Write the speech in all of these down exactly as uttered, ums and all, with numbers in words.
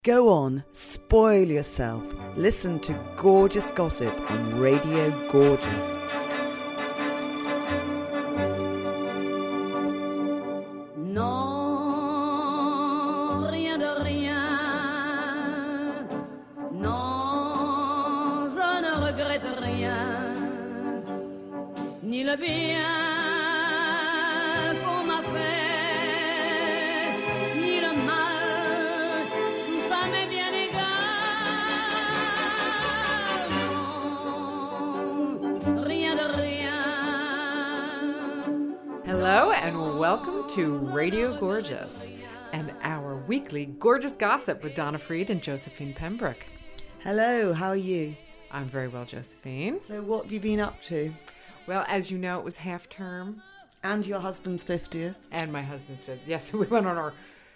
Go on, spoil yourself. Listen to Gorgeous Gossip on Radio Gorgeous. Non, rien de rien. Non, je ne regrette rien. Ni le bien qu'on m'a fait, ni le mal. Tout ça m'est bien égal. Non, rien de rien. Hello and welcome to Radio Gorgeous and our weekly Gorgeous Gossip with Donna Freed and Josephine Pembroke. Hello, how are you? I'm very well, Josephine. So what have you been up to? Well, as you know, it was half term. And your husband's fiftieth. And my husband's fiftieth. Yes, we went on our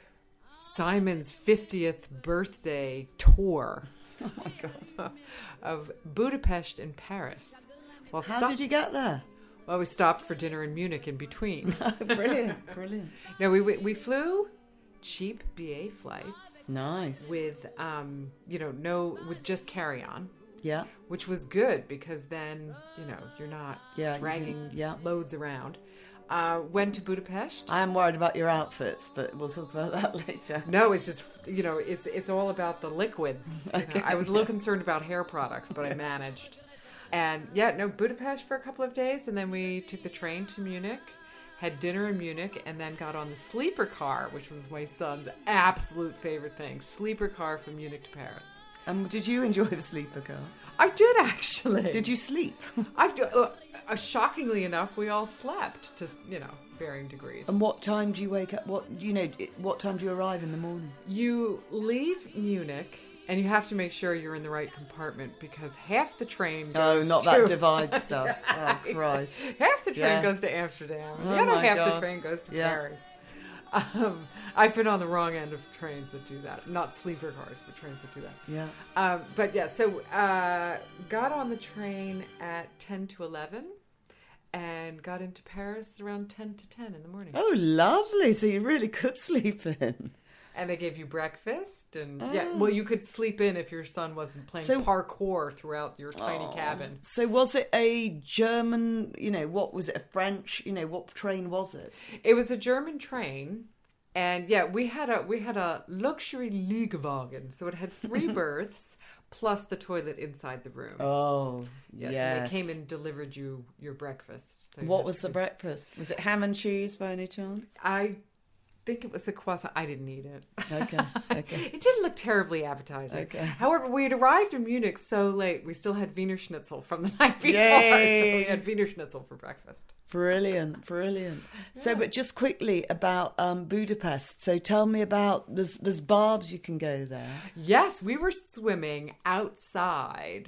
Simon's fiftieth birthday tour. Oh my God. Of Budapest and Paris. Well, How stop- did you get there? Well, we stopped for dinner in Munich in between. Brilliant, brilliant. No, we, we we flew cheap B A flights. Nice. With, um, you know, no, with just carry-on. Yeah. Which was good because then, you know, you're not Yeah, you dragging can- yeah. loads around. Uh, went to Budapest. I am worried about your outfits, but we'll talk about that later. No, it's just, you know, it's it's all about the liquids. You know. Okay. I was a little concerned about hair products, but I managed. And yeah, no, Budapest for a couple of days, and then we took the train to Munich, had dinner in Munich, and then got on the sleeper car, which was my son's absolute favorite thing. Sleeper car from Munich to Paris. Um, did you enjoy the sleeper car? I did actually. Did you sleep? I do, uh, uh, shockingly enough, we all slept to, you know, varying degrees. And what time do you wake up? What you know? What time do you arrive in the morning? You leave Munich, and you have to make sure you're in the right compartment because half the train Oh, goes not to... that divide stuff. Oh, Christ. Half the train Yeah. goes to Amsterdam, and Oh the other my half God. the train goes to Yeah. Paris. Um, I've been on the wrong end of trains that do that. Not sleeper cars, but trains that do that. Yeah. Um, but yeah, so uh, got on the train at ten to eleven and got into Paris around ten to ten in the morning. Oh, lovely. So you really could sleep in. And they gave you breakfast, and yeah, Oh. well, you could sleep in if your son wasn't playing So- parkour throughout your tiny Oh. cabin. So was it a German, you know, what was it, a French, you know, what train was it? It was a German train, and yeah, we had a we had a luxury Liegewagen, so it had three berths plus the toilet inside the room. Oh, yes, yes. and they came and delivered you your breakfast. So you What had was the to- breakfast? Was it ham and cheese by any chance? I think it was the croissant. I didn't eat it. Okay, okay. It didn't look terribly appetizing. Okay. However, we had arrived in Munich so late, we still had Wiener Schnitzel from the night before. Yay. So we had Wiener Schnitzel for breakfast. Brilliant, brilliant. So, but just quickly about um, Budapest. So tell me about, there's, there's barbs you can go there. Yes, we were swimming outside,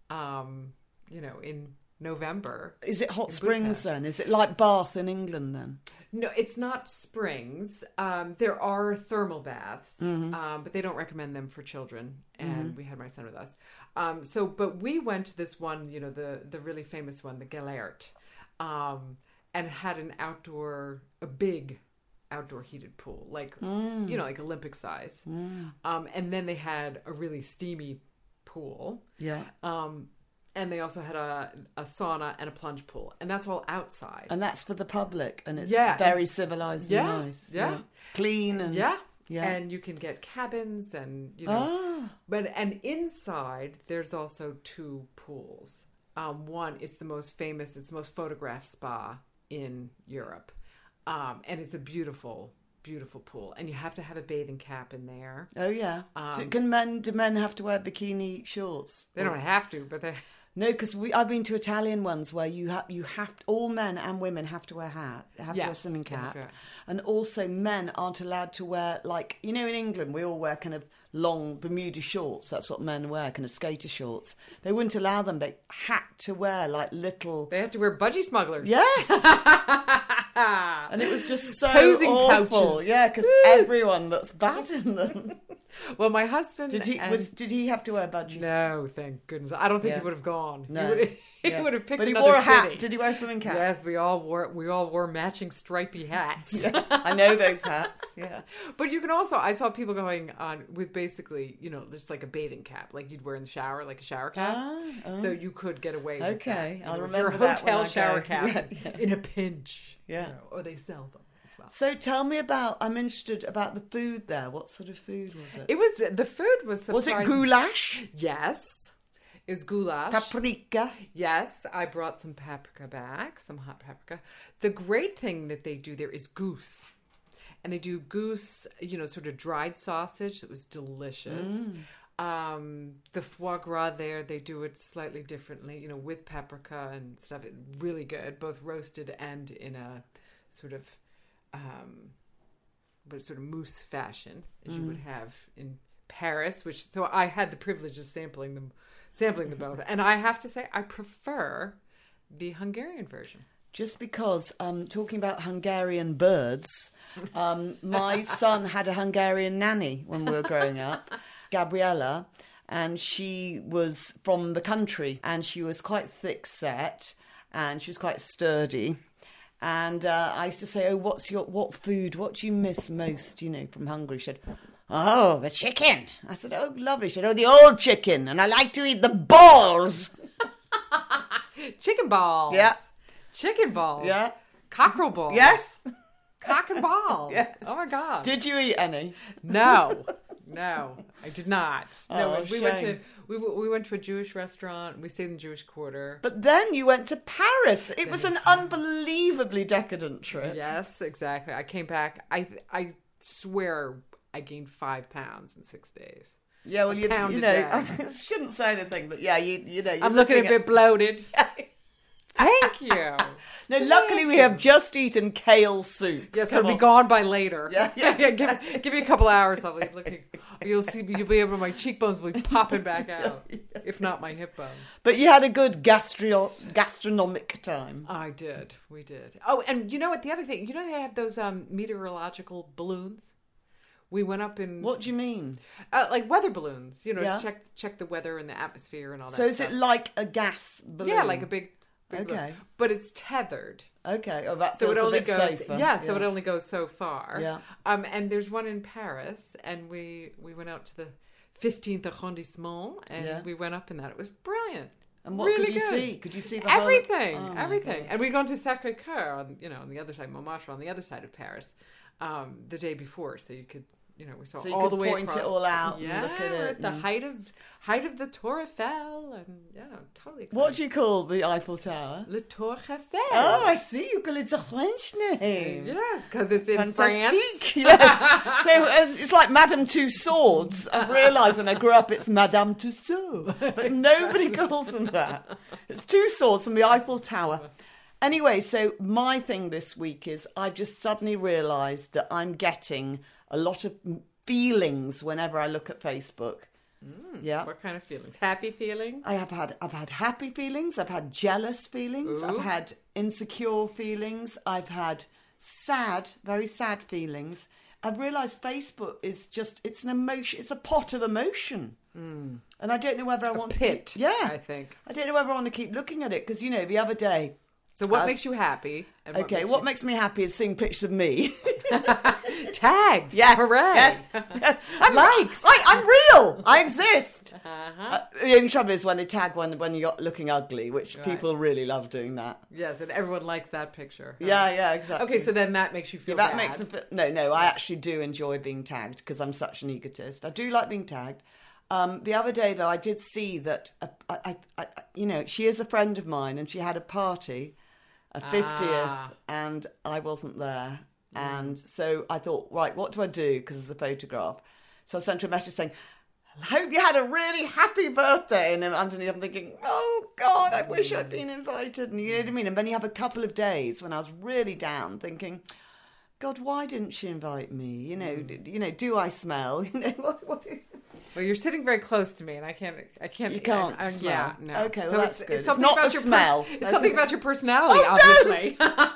um, you know, in November. Is it hot In springs Budapest. then? Is it like Bath in England then? No, it's not springs. Um, there are thermal baths, Mm-hmm. um, but they don't recommend them for children. And we had my son with us. Um, so, but we went to this one, you know, the the really famous one, the Gellert, um, and had an outdoor, a big outdoor heated pool, like you know, like Olympic size. Um, and then they had a really steamy pool. Yeah. Um, and they also had a, a sauna and a plunge pool, and that's all outside. And that's for the public, and it's Yeah, very and- civilized Yeah, and nice. yeah. Clean and... Yeah. Yeah. And you can get cabins and, you know. Ah, But, and inside, there's also two pools. Um, one, it's the most famous, it's the most photographed spa in Europe. Um, and it's a beautiful, beautiful pool. And you have to have a bathing cap in there. oh yeah. Um, so can men, do men have to wear bikini shorts? They don't have to, but they... No, because I've been to Italian ones where you have you have all men and women have to wear hat, have to wear a Yes, swimming they have cap, to wear- and also men aren't allowed to wear, like, you know, in England we all wear kind of long Bermuda shorts. That's what men wear, kind of skater shorts. They wouldn't allow them. They had to wear like little. They have to wear budgie smugglers. Yes. And it was just so Posing awful. pouches. Yeah, because everyone looks bad in them. Well, my husband Did he and- was? Did he have to wear budgies? No, thank goodness. I don't think Yeah. he would have gone. No. He would have, he Yeah. would have picked But he another wore a hat. city. Did he wear a swimming cap? Yes, we all wore we all wore matching stripy hats. Yeah, I know those hats. Yeah. But you can also, I saw people going on with basically, you know, just like a bathing cap, like you'd wear in the shower, like a shower cap. Ah, oh. So you could get away with Okay, that. I'll You know, remember your that when hotel I shower go. cap Yeah, yeah. in a pinch. Yeah. You know, or they sell them as well. So tell me about. I'm interested about the food there. What sort of food was it? It was, the food was Was it surprising- goulash? Yes. It was goulash. Paprika? Yes, I brought some paprika back, some hot paprika. The great thing that they do there is goose. And they do goose, you know, sort of dried sausage that was delicious. Um, the foie gras there, they do it slightly differently, you know, with paprika and stuff. It, really good, both roasted and in a sort of, um, but sort of mousse fashion, as you would have in Paris. Which so I had the privilege of sampling them, sampling them both, and I have to say I prefer the Hungarian version. Just because um, talking about Hungarian birds, um, my son had a Hungarian nanny when we were growing up, Gabriella, and she was from the country, and she was quite thick-set, and she was quite sturdy. And uh, I used to say, "Oh, what's your what food? What do you miss most? You know, from Hungary?" She said, "Oh, the chicken." I said, "Oh, lovely." She said, "Oh, the old chicken, and I like to eat the balls." Chicken balls. Yeah. Chicken balls. Yeah. Cockerel balls. Yes. Cock and balls. Yes. Oh my God. Did you eat any? No, no, I did not. No, Oh, we went to shame. we w- we went to a Jewish restaurant. We stayed in the Jewish Quarter. But then you went to Paris. It was an unbelievably decadent trip. Yes, exactly. I came back. I I swear I gained five pounds in six days. Yeah, well, you, pound you a know, day. I shouldn't say anything, but yeah, you you know, you're I'm looking, a bit bloated. Thank you. No, luckily we have just eaten kale soup. Yes, Come it'll be on. gone by later. Yeah, yeah, give, give me a couple hours. I'll be looking. You'll see. You'll be able. My cheekbones will be popping back out, if not my hip bones. But you had a good gastro gastronomic time. I did. We did. Oh, and you know what? The other thing, you know, they have those um, meteorological balloons. We went up in What do you mean? uh, like weather balloons. You know, Yeah. to check check the weather and the atmosphere and all that. So is stuff. it like a gas balloon? Yeah, like a big. big balloon. Okay. But it's tethered. Okay, oh, that So feels it only a bit goes, safer. yeah. So it only goes so far. Yeah. Um, and there's one in Paris, and we we went out to the fifteenth arrondissement, and Yeah. we went up in that. It was brilliant. And what really could you good. see? Could you see the whole- everything? Oh, my everything. God. And we'd gone to Sacré Coeur, on you know, on the other side, Montmartre, on the other side of Paris, um, the day before, so you could. You know, we saw So you all could the way point it across. all out and Yeah, look at we're it at the and- height of height of the Tour Eiffel, and yeah, totally exciting. What do you call the Eiffel Tower? Le Tour Eiffel. Oh, I see. You call it a French name. Yes, because it's in France. Fantastique. Yeah. So uh, it's like Madame Two Swords. I realised when I grew up it's Madame Tussauds. But nobody calls them that. It's Two Swords from the Eiffel Tower. Anyway, so my thing this week is I've just suddenly realised that I'm getting a lot of feelings whenever I look at Facebook. Mm, Yeah. What kind of feelings? Happy feelings? I have had I've had happy feelings, I've had jealous feelings, Ooh. I've had insecure feelings, I've had sad, very sad feelings. I've realised Facebook is just it's an emotion, it's a pot of emotion. Mm. And I don't know whether I want to pit, keep, yeah. I think. I don't know whether I want to keep looking at it because you know the other day. So what Uh, makes you happy? And what Okay, makes what you... makes me happy is seeing pictures of me. Tagged. Yes, Hooray. yes, yes. I'm, Likes. I, I'm real. I exist. Uh-huh. Uh, the only trouble is when they tag when when you're looking ugly, which Right. people really love doing that. Yes, and everyone likes that picture. huh? Yeah, yeah, exactly. Okay, so then that makes you feel Yeah, that bad. makes a bit. No, no, I actually do enjoy being tagged because I'm such an egotist. I do like being tagged. Um, the other day, though, I did see that, uh, I, I, I, you know, she is a friend of mine and she had a party, a fiftieth, Ah. and I wasn't there. And so I thought, right, what do I do? Because there's a photograph. So I sent her a message saying, I hope you had a really happy birthday. And then underneath, I'm thinking, oh, God, I wish I'd been invited. And you know what I mean? And then you have a couple of days when I was really down thinking, God, why didn't she invite me? You know, d- you know, do I smell? You know, what? what do- Well, you're sitting very close to me, and I can't. I can't. You can't I, I, smell. Yeah, no. Okay, well, so that's it's, good. It's It's something not about the your smell. Pers- it's Okay. something about your personality, Oh, obviously. So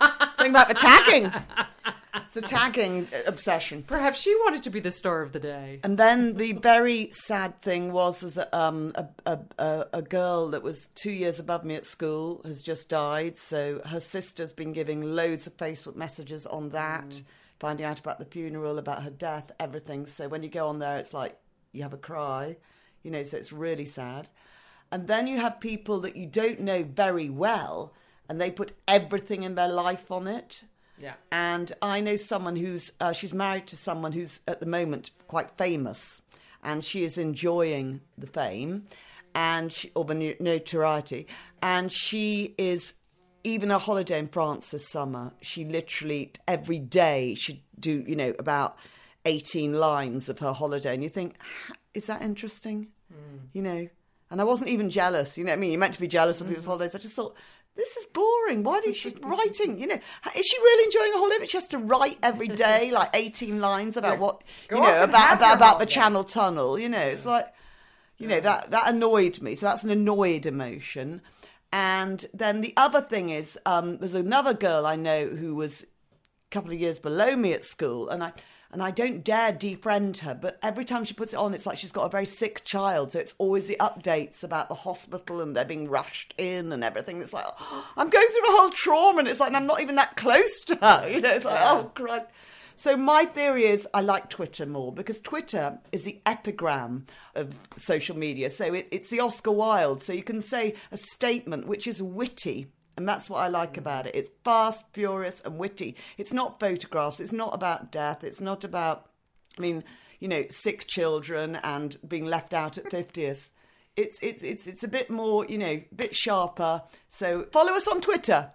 Something about the tagging. It's a tagging obsession. Perhaps she wanted to be the star of the day. And then the very sad thing was, was a, um, a, a, a, a girl that was two years above me at school has just died. So her sister's been giving loads of Facebook messages on that, mm. finding out about the funeral, about her death, everything. So when you go on there, it's like you have a cry, you know, so it's really sad. And then you have people that you don't know very well, and they put everything in their life on it. Yeah. And I know someone who's, uh, she's married to someone who's at the moment quite famous, and she is enjoying the fame and she, or the notoriety. And she is, even a holiday in France this summer, she literally every day should do, you know, about eighteen lines of her holiday. And you think, is that interesting? Mm. You know? And I wasn't even jealous, you know what I mean? You're meant to be jealous of people's mm. holidays. I just thought, this is boring. Why is she writing? You know, is she really enjoying a holiday? But she has to write every day, like eighteen lines about yeah. what, Go you know, about about, about the holiday. Channel Tunnel. You know, it's like, you know, that, that annoyed me. So that's an annoyed emotion. And then the other thing is, um, there's another girl I know who was a couple of years below me at school, and I and I don't dare defriend her, but every time she puts it on, it's like she's got a very sick child. So it's always the updates about the hospital and they're being rushed in and everything. It's like, oh, I'm going through a whole trauma, and it's like, and I'm not even that close to her. You know, it's like, oh, Christ. So my theory is I like Twitter more, because Twitter is the epigram of social media. So it, it's the Oscar Wilde. So you can say a statement which is witty. And that's what I like about it. It's fast, furious, and witty. It's not photographs. It's not about death. It's not about, I mean, you know, sick children and being left out at fiftieth. It's it's it's it's a bit more, you know, a bit sharper. So follow us on Twitter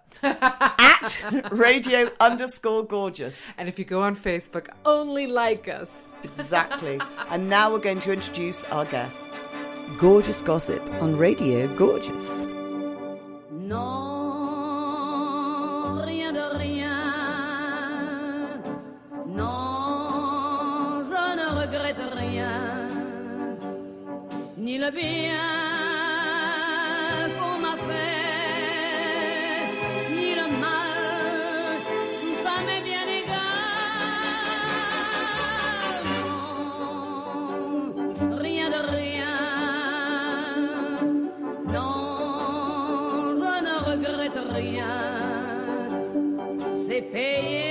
at radio underscore gorgeous. And if you go on Facebook, only like us. Exactly. And now we're going to introduce our guest. Gorgeous Gossip on Radio Gorgeous. Non, rien de rien. Non, je ne regrette rien. Ni le bien qu'on m'a fait, ni le mal, tout ça m'est bien égal. Non, rien de rien. Non, je ne regrette rien. C'est payé.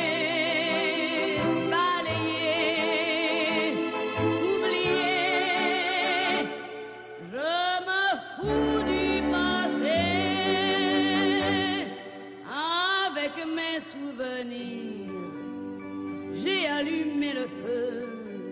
J'ai allumé le feu,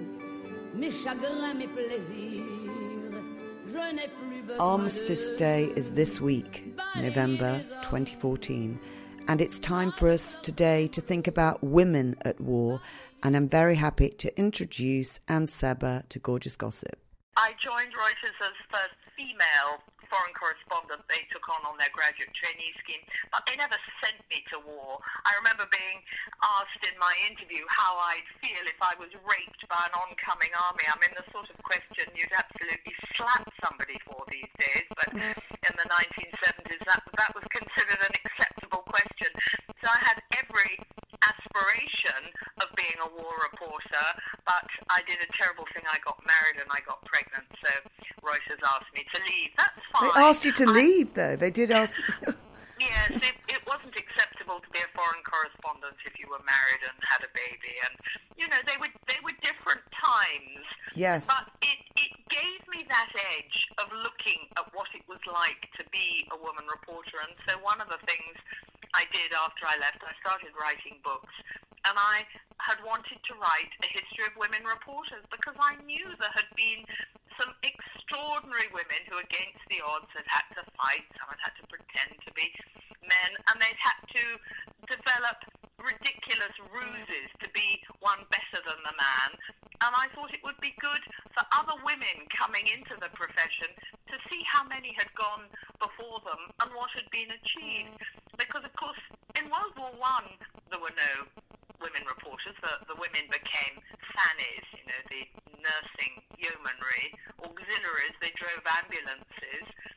mes chagrins, mes plaisirs. Je n'ai plus besoin. Armistice Day is this week, November twenty fourteen, and it's time for us today to think about women at war, and I'm very happy to introduce Anne Seba to Gorgeous Gossip. I joined Reuters as first female foreign correspondent they took on on their graduate trainee scheme, but they never sent me to war. I remember being asked in my interview how I'd feel if I was raped by an oncoming army. I mean, the sort of question you'd absolutely slap somebody for these days, but in the nineteen seventies that, that was considered an acceptable question. So I had every aspiration of being a war reporter, but I did a terrible thing. I got married and I got pregnant, so Reuters asked me to leave. That's fine. They asked you to I, leave, though. They did ask you. Yes, it, it wasn't acceptable to be a foreign correspondent if you were married and had a baby. And, you know, they were, they were different times. Yes. But it, it gave me that edge of looking at what it was like to be a woman reporter. And so one of the things I did after I left, I started writing books. And I had wanted to write a history of women reporters because I knew there had been some extraordinary women who, against the odds, had had to fight. Some had had to pretend to be men, and they'd had to develop ridiculous ruses to be one better than the man. And I thought it would be good for other women coming into the profession to see how many had gone before them and what had been achieved. Because, of course, in World War One, there were no women reporters. The, the women became fannies, you know, the nursing yeomanry, auxiliaries. They drove ambulances.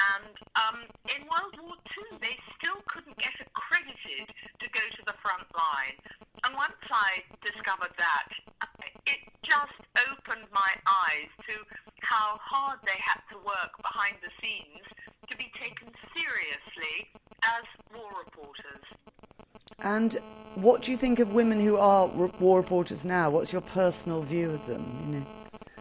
And um, in World War Two, they still couldn't get accredited to go to the front line. And once I discovered that, it just opened my eyes to how hard they had to work behind the scenes to be taken seriously as war reporters. And what do you think of women who are war reporters now? What's your personal view of them? You know?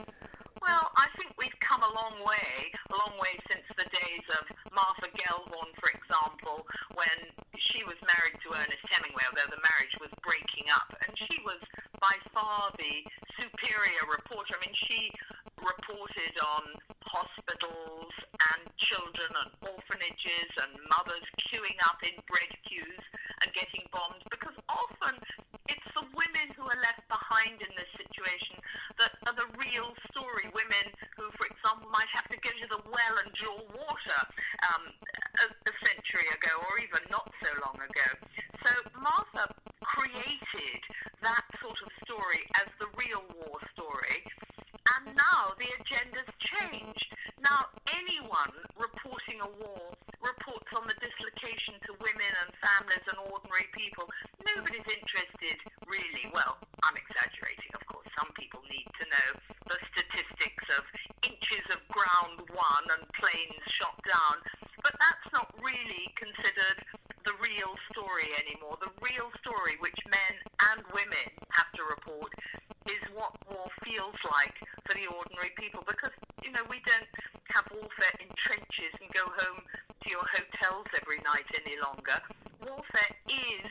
Well, I think we've come a long way, a long way since the days of Martha Gellhorn, for example, when she was married to Ernest Hemingway, although the marriage was breaking up. And she was by far the superior reporter. I mean, she reported on hospitals and children and orphanages and mothers queuing up in bread queues and getting bombed, because often it's the women who are left behind in this situation that are the real story. Women who, for example, might have to go to the well and draw water um, a, a century ago or even not so long ago. So Martha created that sort of story as the real war story. And now the agenda's changed. Now anyone reporting a war reports on the dislocation to women and families and ordinary people. Nobody's interested, really. Well, I'm exaggerating, of course. Some people need to know the statistics of inches of ground won and planes shot down. But that's not really considered the real story anymore. The real story, which men and women have to report, is what war feels like for the ordinary people. Because, you know, we don't have warfare in trenches and go home to your hotels every night any longer. Warfare is,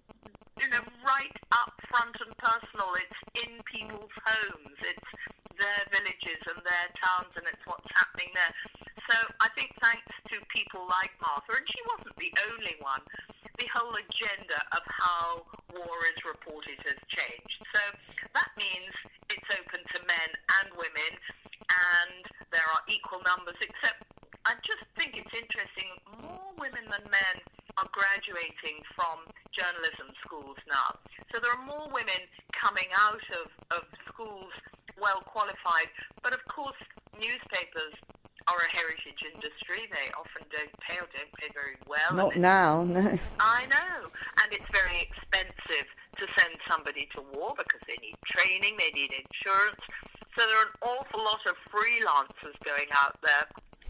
you know, right up front and personal. It's in people's homes. It's their villages and their towns, and it's what's happening there. So I think thanks to people like Martha, and she wasn't the only one, the whole agenda of how war is reported has changed. So that means it's open to men and women, and there are equal numbers, except I just think it's interesting, more women than men are graduating from journalism schools now. So there are more women coming out of, of schools well qualified, but of course newspapers are a heritage industry. They often don't pay or don't pay very well. Not now, no. I know. And it's very expensive to send somebody to war because they need training, they need insurance. So there are an awful lot of freelancers going out there.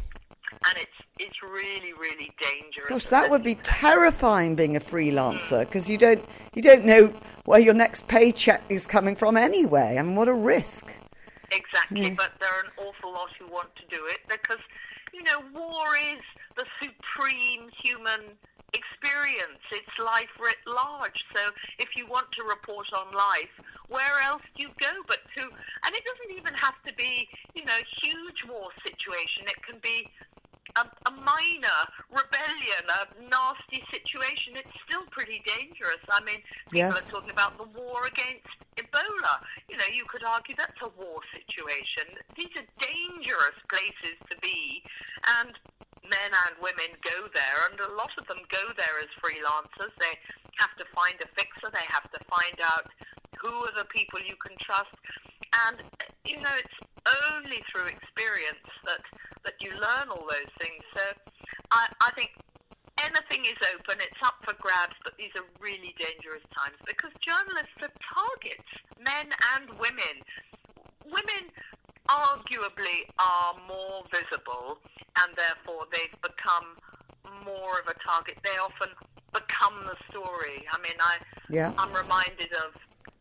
And it's it's really, really dangerous. Gosh, that would be terrifying, being a freelancer, because you don't you don't know where your next paycheck is coming from anyway. I mean, what a risk. Exactly, Mm. but there are an awful lot who want to do it because, you know, war is the supreme human experience. It's life writ large. So if you want to report on life, where else do you go but to, and it doesn't even have to be, you know, a huge war situation. It can be a, a minor rebellion, a nasty situation. It's still pretty dangerous. I mean, people Yes. are talking about the war against Ebola. You know, you could argue that's a war situation. These are dangerous places to be, and men and women go there, and a lot of them go there as freelancers. They have to find a fixer. They have to find out who are the people you can trust. And, you know, it's only through experience that, that you learn all those things. So I, I think anything is open. It's up for grabs, but these are really dangerous times because journalists are targets, men and women. Women arguably are more visible, and therefore they've become more of a target. They often become the story. I mean, I, Yeah. I'm reminded of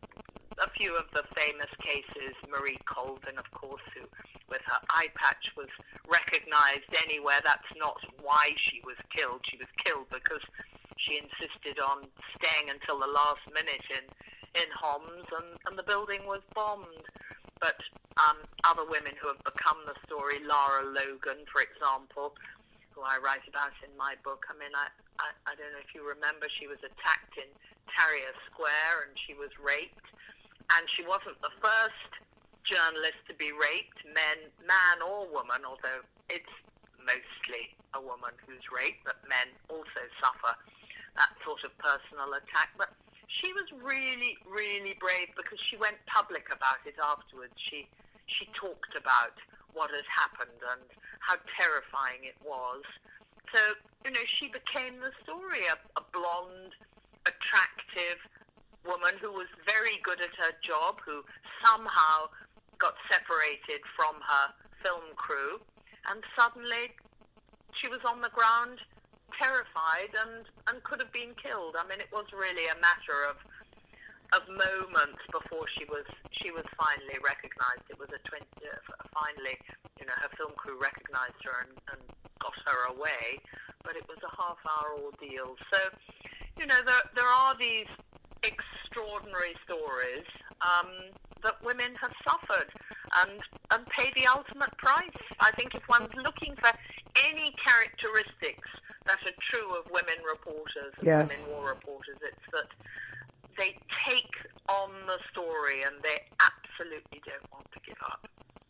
a few of the famous cases. Marie Colvin, of course, who with her eye patch was recognized anywhere. That's not why she was killed. She was killed because she insisted on staying until the last minute in, in Homs, and, and the building was bombed. But um, other women who have become the story, Lara Logan, for example, who I write about in my book. I mean, I, I, I don't know if you remember, she was attacked in Tahrir Square and she was raped. And she wasn't the first journalist to be raped, men, man or woman, although it's mostly a woman who's raped, but men also suffer that sort of personal attack. But she was really, really brave because she went public about it afterwards. She she talked about what had happened and how terrifying it was. So, you know, she became the story, a, a blonde, attractive woman who was very good at her job, who somehow got separated from her film crew, and suddenly she was on the ground, terrified, and, and could have been killed. I mean, it was really a matter of of moments before she was she was finally recognised. It was a twenty uh, finally, you know, her film crew recognised her and, and got her away, but it was a half-hour ordeal. So, you know, there there are these extraordinary stories um, that women have suffered and and paid the ultimate price. I think if one's looking for any characteristics that are true of women reporters and yes. women war reporters, it's that they take on the story and they absolutely don't want to give up.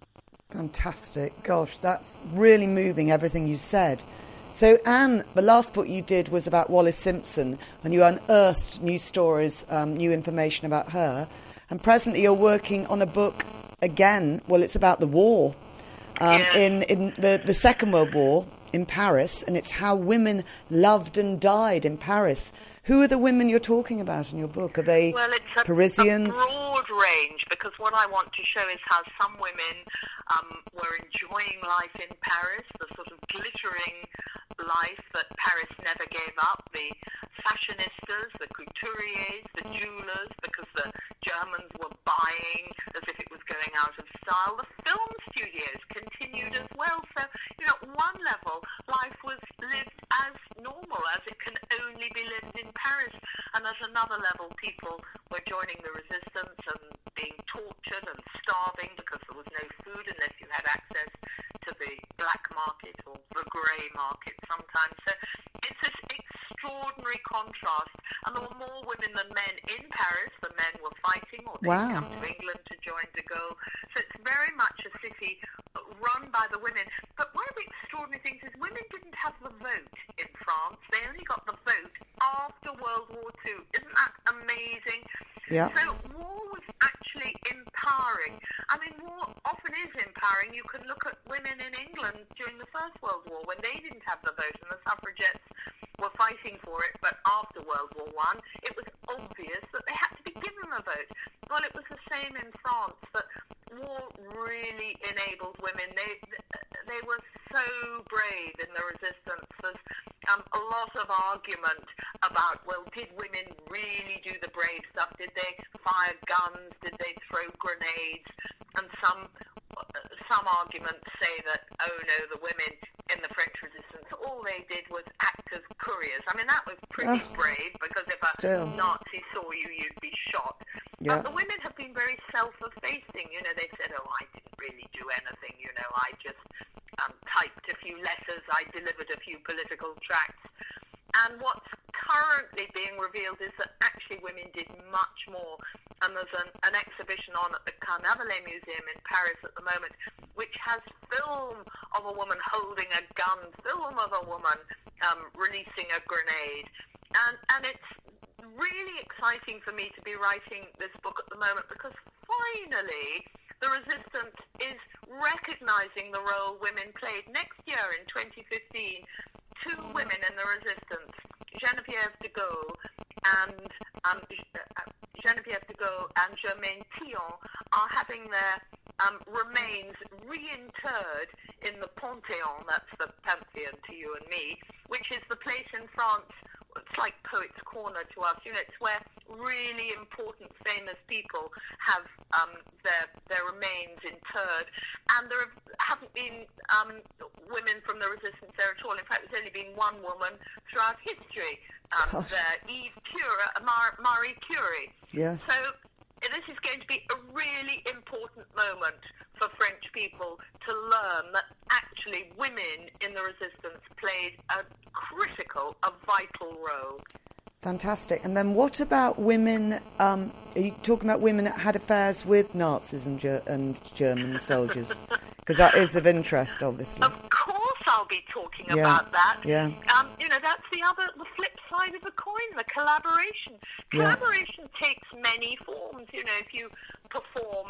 Fantastic. Gosh, that's really moving, everything you said. So, Anne, the last book you did was about Wallis Simpson, and you unearthed new stories, um, new information about her. And presently you're working on a book again, well, it's about the war, um, yeah. in, in the, the Second World War in Paris, and it's how women loved and died in Paris. Who are the women you're talking about in your book? Are they well, it's a, Parisians? a broad range, because what I want to show is how some women um, were enjoying life in Paris, the sort of glittering life that Paris never gave up, the fashionistas, the couturiers, the jewelers, because the Germans were buying as if it was going out of style. The film studios continued as well. So, you know, at one level, life was lived as normal as it can only be lived in Paris. And at another level, people were joining the resistance and being tortured and starving because there was no food unless you had access to the black market or the grey market sometimes. So it's this extraordinary contrast. And there were more women than men in Paris. The men were fighting, or they'd Wow. come to England to join de Gaulle. So it's very much a city run by the women. But one of the extraordinary things is women didn't have the vote in France. They only got the vote after World War Two. Isn't that amazing? Yeah. So war was actually empowering. I mean, war often is empowering. You can look at women in England during the First World War when they didn't have the vote and the suffragettes were fighting for it, but after World War One, it was obvious that they had to be given a vote. Well, it was the same in France, that war really enabled women. They they were so brave in the resistance. There's um, a lot of argument about, well, did women really do the brave stuff? Did they fire guns? Did they throw grenades? And some some arguments say that, oh no, the women in the French resistance, all they did was act as couriers. I mean, that was pretty Oh, brave, because if a still. Nazi saw you, you'd be shot. Yeah. But the women have been very self-effacing. You know, they said, oh, I didn't really do anything. You know, I just um, typed a few letters, I delivered a few political tracts. And what's currently being revealed is that actually women did much more. And there's an, an exhibition on at the Carnavalet Museum in Paris at the moment, which has film of a woman holding a gun, film of a woman um, releasing a grenade. And, and it's really exciting for me to be writing this book at the moment, because finally the resistance is recognising the role women played. Next year, in twenty fifteen, two women in the resistance, Geneviève de Gaulle and um, Geneviève de Gaulle and Germaine Tillon, are having their um, remains reinterred in the Panthéon, that's the Pantheon to you and me, which is the place in France. It's like Poets' Corner to us. You know, it's where really important, famous people have um, their their remains interred. And there have, haven't been um, women from the resistance there at all. In fact, there's only been one woman throughout history um, there, Eve Curie, Mar- Marie Curie. Yes. So this is going to be a really important moment for French people to learn that actually women in the resistance played a critical, a vital role. Fantastic. And then what about women, um, are you talking about women that had affairs with Nazis and, Ger- and German soldiers? Because that is of interest, obviously. Of course I'll be talking Yeah, about that. yeah. Um, you know, that's the other, the flip side of the coin, the collaboration. Yeah. Collaboration takes many forms. You know, if you perform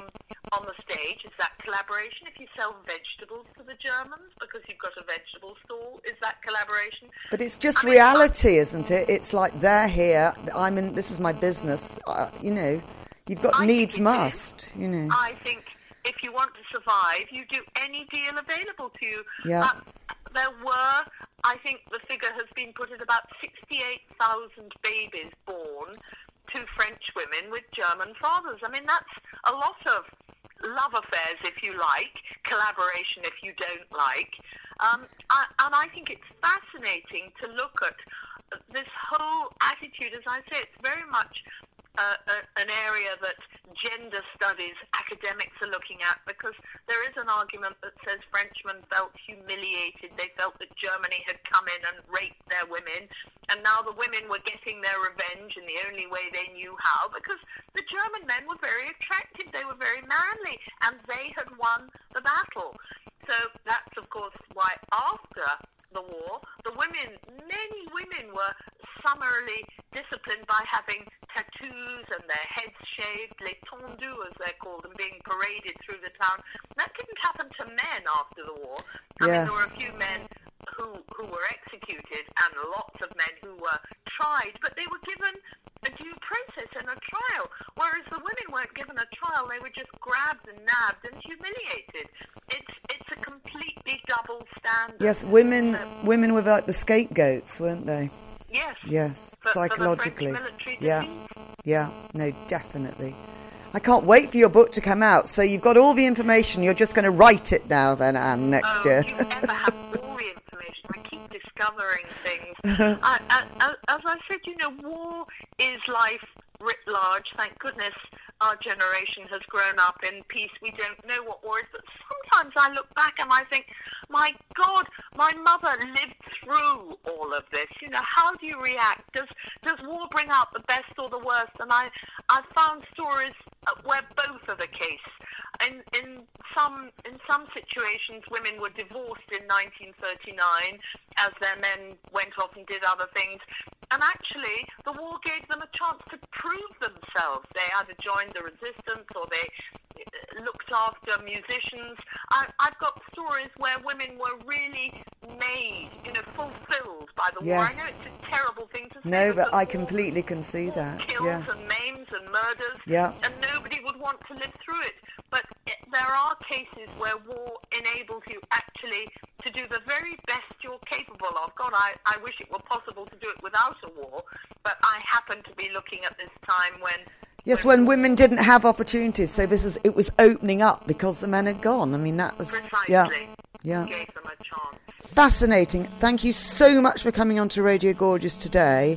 on the stage, is that collaboration? If you sell vegetables to the Germans because you've got a vegetable stall, is that collaboration? But it's just I mean, reality, isn't it? It's like they're here, I'm in, this is my business, uh, you know, you've got I needs think it must, you know. I think if you want to survive, you do any deal available to you. Yeah. Uh, there were, I think the figure has been put at about sixty-eight thousand babies born to French women with German fathers. I mean, that's a lot of love affairs, if you like, collaboration, if you don't like. Um, I, and I think it's fascinating to look at this whole attitude. As I say, it's very much uh, a, an area that gender studies academics are looking at, because there is an argument that says Frenchmen felt humiliated. They felt that Germany had come in and raped their women, and now the women were getting their revenge in the only way they knew how, because the German men were very attractive, they were very manly, and they had won the battle. So that's, of course, why after the war, the women, many women were summarily disciplined by having tattoos and their heads shaved, les tondus as they're called, and being paraded through the town. That didn't happen to men after the war. I Yes. mean, there were a few men who, who were executed and lots of men who were tried, but they were given a due process and a trial, whereas the women weren't given a trial. They were just grabbed and nabbed and humiliated. It's it's a completely double standard. Yes, women women were like the scapegoats, weren't they? Yes. Yes, For- for the psychologically. French military Yeah, defeat. yeah, no, definitely. I can't wait for your book to come out. So you've got all the information. You're just going to write it now, then, Anne, next Oh, year. you never have all the information. I keep discovering things. I, I, as I said, you know, war is life writ large. Thank goodness our generation has grown up in peace. We don't know what war is, but sometimes I look back and I think, my God, my mother lived through all of this. You know, how do you react? Does does war bring out the best or the worst? And I I found stories where both are the case. In in some in some situations, women were divorced in nineteen thirty-nine as their men went off and did other things. And actually, the war gave them a chance to prove themselves. They either joined the resistance or they looked after musicians. I, I've got stories where women were really made, you know, fulfilled by the war. I Yes. know it's a terrible thing to say. No, but the I war completely can see that. kills Yeah. and maims and murders, Yeah. and nobody would want to live through it. But it, there are cases where war enables you actually to do the very best you're capable of. God, I, I wish it were possible to do it without a war, but I happen to be looking at this time when... Yes, when women didn't have opportunities, so this is it was opening up because the men had gone. I mean, that was Precisely. yeah, yeah, Gave them a chance. fascinating. Thank you so much for coming on to Radio Gorgeous today,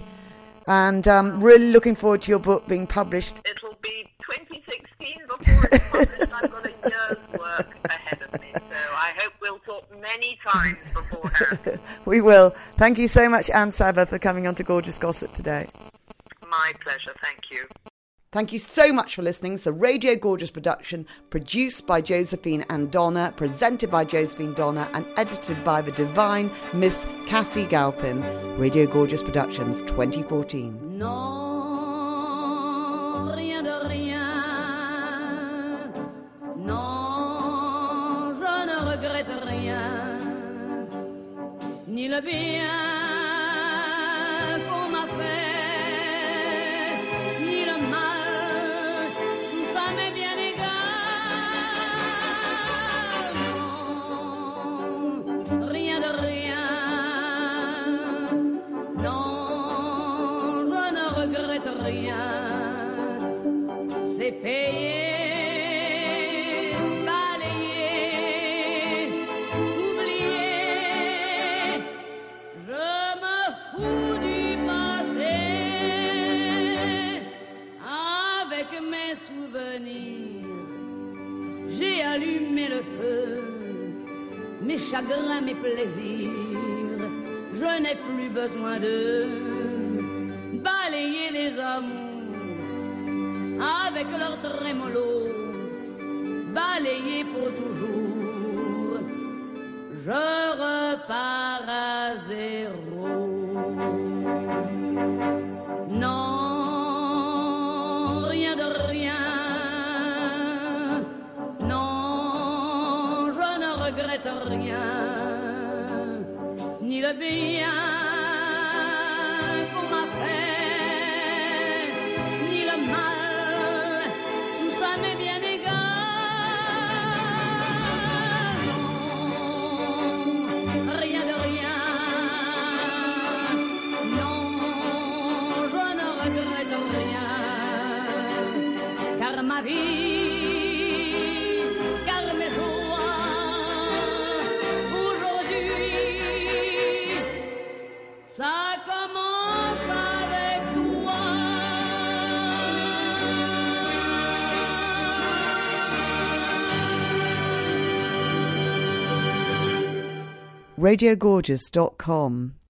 and um, really looking forward to your book being published. It'll be twenty sixteen before it's published. I've got a year's work ahead of me, so I hope we'll talk many times beforehand. We will. Thank you so much, Anne Saba, for coming on to Gorgeous Gossip today. My pleasure. Thank you. Thank you so much for listening. It's a Radio Gorgeous production, produced by Josephine and Donna, presented by Josephine Donna, and edited by the divine Miss Cassie Galpin. Radio Gorgeous Productions twenty fourteen. Non, rien de rien. Non, je ne regrette rien. Ni le bien qu'on m'a fait, ni le mal, tout ça m'est bien égal. Non, rien de rien. Non, je ne regrette rien. C'est payé, balayé, oublié. Je me fous du passé. Avec mes souvenirs, j'ai allumé le feu. Mes chagrins, mes plaisirs, je n'ai plus besoin de balayer les amours avec leur trémolo, balayer pour toujours. Je repars à zéro. Non, rien de rien. regrette rien, ni le bien qu'on m'a fait, ni le mal, tout ça m'est bien égal. Non, rien de rien, non, je ne regrette rien, car ma vie, ça commence avec toi. radio gorgeous dot com